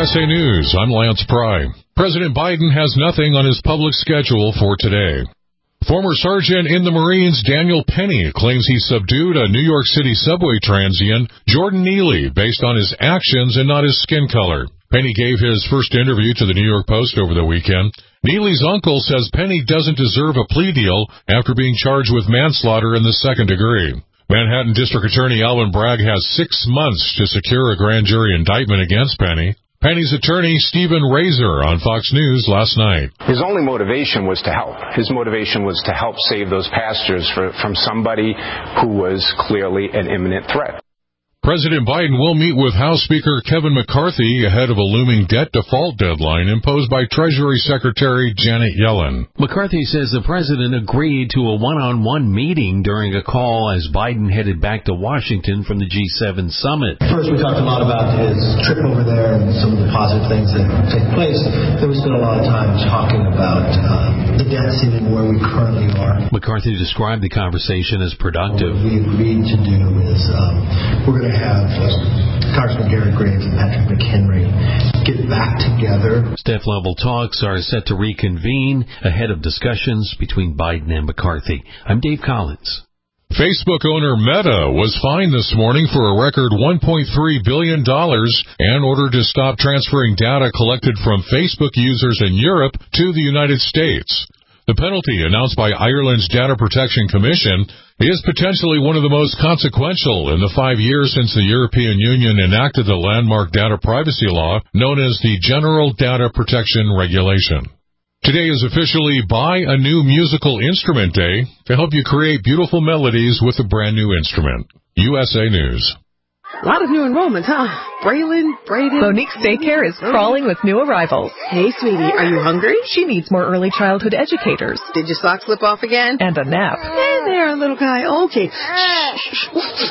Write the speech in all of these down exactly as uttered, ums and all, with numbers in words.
S A News, I'm Lance Pry. President Biden has nothing on his public schedule for today. Former Sergeant in the Marines Daniel Penny claims he subdued a New York City subway transient, Jordan Neely, based on his actions and not his skin color. Penny gave his first interview to the New York Post over the weekend. Neely's uncle says Penny doesn't deserve a plea deal after being charged with manslaughter in the second degree. Manhattan District Attorney Alvin Bragg has six months to secure a grand jury indictment against Penny. Penny's attorney, Stephen Razor, on Fox News last night. His only motivation was to help. His motivation was to help save those passengers for, from somebody who was clearly an imminent threat. President Biden will meet with House Speaker Kevin McCarthy ahead of a looming debt default deadline imposed by Treasury Secretary Janet Yellen. McCarthy says the president agreed to a one-on-one meeting during a call as Biden headed back to Washington from the G seven summit. First, we talked a lot about his trip over there and some of the positive things that take place. Then we spent a lot of time talking about um, the debt ceiling, where we currently are. McCarthy described the conversation as productive. What we agreed to do is um, we're going to have uh, Congressman Garrett Graves and Patrick McHenry get back together. Staff-level talks are set to reconvene ahead of discussions between Biden and McCarthy. I'm Dave Collins. Facebook owner Meta was fined this morning for a record one point three billion dollars in order to stop transferring data collected from Facebook users in Europe to the United States. The penalty, announced by Ireland's Data Protection Commission, is potentially one of the most consequential in the five years since the European Union enacted the landmark data privacy law known as the General Data Protection Regulation. Today is officially Buy a New Musical Instrument Day to help you create beautiful melodies with a brand new instrument. U S A News. A lot of new enrollments, huh? Braylon, Brayden... Monique's daycare is crawling with new arrivals. Hey, sweetie, are you hungry? She needs more early childhood educators. Did your sock slip off again? And a nap. Hey there, little guy. Okay. Shh.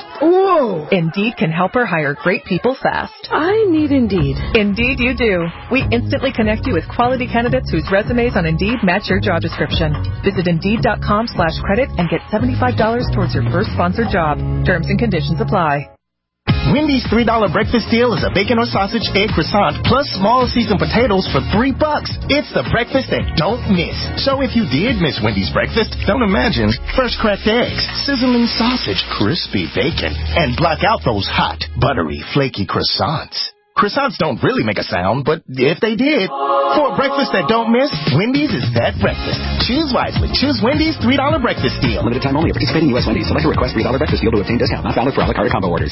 Whoa. Indeed can help her hire great people fast. I need Indeed. Indeed you do. We instantly connect you with quality candidates whose resumes on Indeed match your job description. Visit Indeed.com slash credit and get seventy-five dollars towards your first sponsored job. Terms and conditions apply. Wendy's three dollar breakfast deal is a bacon or sausage egg croissant plus small seasoned potatoes for three bucks. It's the breakfast that don't miss. So if you did miss Wendy's breakfast, don't imagine fresh cracked eggs, sizzling sausage, crispy bacon, and block out those hot, buttery, flaky croissants. Croissants don't really make a sound, but if they did, for a breakfast that don't miss, Wendy's is that breakfast. Choose wisely. Choose Wendy's three dollar breakfast deal. Limited time only. Participating U S Wendy's. Select a request three dollar breakfast deal to obtain discount. Not valid for a la carte combo orders.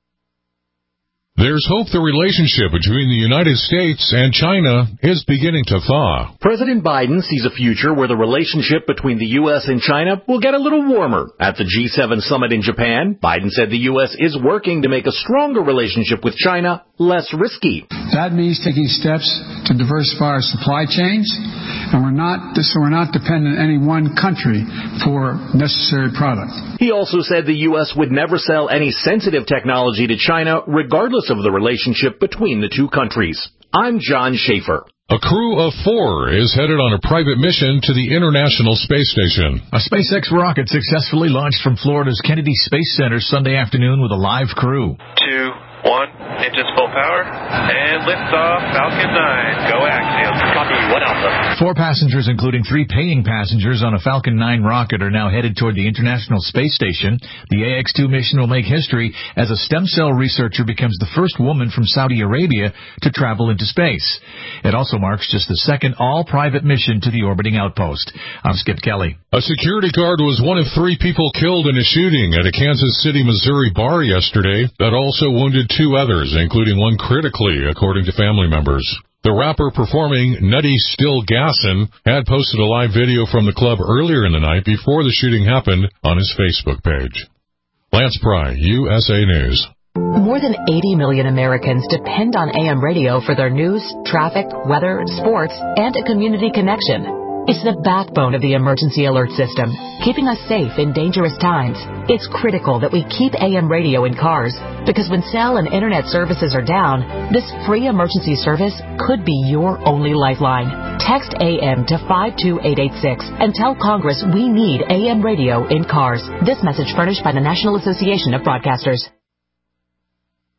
There's hope the relationship between the United States and China is beginning to thaw. President Biden sees a future where the relationship between the U S and China will get a little warmer. At the G seven summit in Japan, Biden said the U S is working to make a stronger relationship with China less risky. That means taking steps to diversify our supply chains, and we're not so we're not dependent on any one country for necessary products. He also said the U S would never sell any sensitive technology to China, regardless of the relationship between the two countries. I'm John Schaefer. A crew of four is headed on a private mission to the International Space Station. A SpaceX rocket successfully launched from Florida's Kennedy Space Center Sunday afternoon with a live crew. Two, one, engines full power, and liftoff, Falcon nine, go Axiom. Copy, one Alpha. Four passengers, including three paying passengers on a Falcon nine rocket, are now headed toward the International Space Station. The A X two mission will make history as a stem cell researcher becomes the first woman from Saudi Arabia to travel into space. It also marks just the second all-private mission to the orbiting outpost. I'm Skip Kelly. A security guard was one of three people killed in a shooting at a Kansas City, Missouri bar yesterday that also wounded two others, including one critically, according to family members. The rapper performing Nutty Still Gassin' had posted a live video from the club earlier in the night before the shooting happened on his Facebook page. Lance Pry, U S A News. More than eighty million Americans depend on A M radio for their news, traffic, weather, sports, and a community connection. It's the backbone of the emergency alert system, keeping us safe in dangerous times. It's critical that we keep A M radio in cars, because when cell and internet services are down, this free emergency service could be your only lifeline. Text A M to five two eight eight six and tell Congress we need A M radio in cars. This message furnished by the National Association of Broadcasters.